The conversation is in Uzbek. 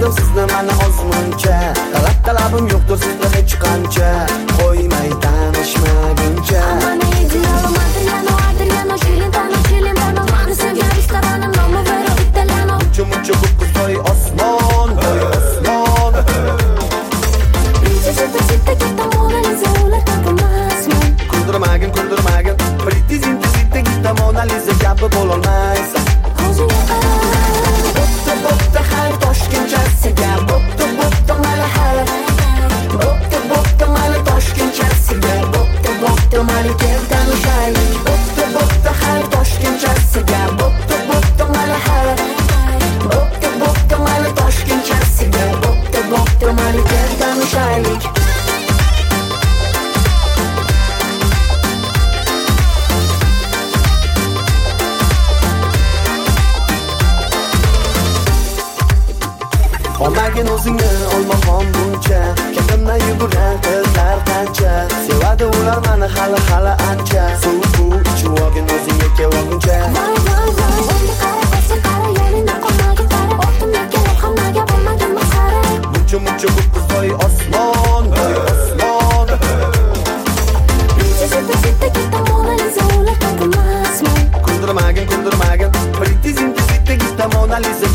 Sevdim sizni mani ozmuncha, talabim yo'qdir sizga hech qancha, qo'ymay tanishmaguncha. Amane idealim Adriano, Chilentano, mani sevgan restoranim nomi Vero Italiano. Muncha to'y osmon, Zitta gitta Mona Lisa ulardan ko'rmasman. Kuldirmagin, pretty zitta gitta Mona Lisa kabi bo'lolmaysan. Ko'zingga qara, Bo'pti har Toshkentchasiga, bo'pti mali har. Bo'pti mali Toshkentchasiga, bo'pti mali keldan ushaylik. Bo'pti har Toshkentchasiga, bo'pti mali har. Bo'pti mali Toshkentchasiga, bo'pti mali keldan ushaylik. Olmagin o'zingni olmahon buncha, kimdan yugurar qizlar qancha, sevadi ular mani hali ancha. Suv ichib olgin o'zingga kelguncha. Voy, qara yo'lingda qolmagin qara, ortimda kelib hammaga bo'lmagin masxara. Muncha to'y osmon. Zitta gitta Mona Lisa ulardan ko'rmasman. Kuldirmagin, pretty zitta gitta Mona Lisa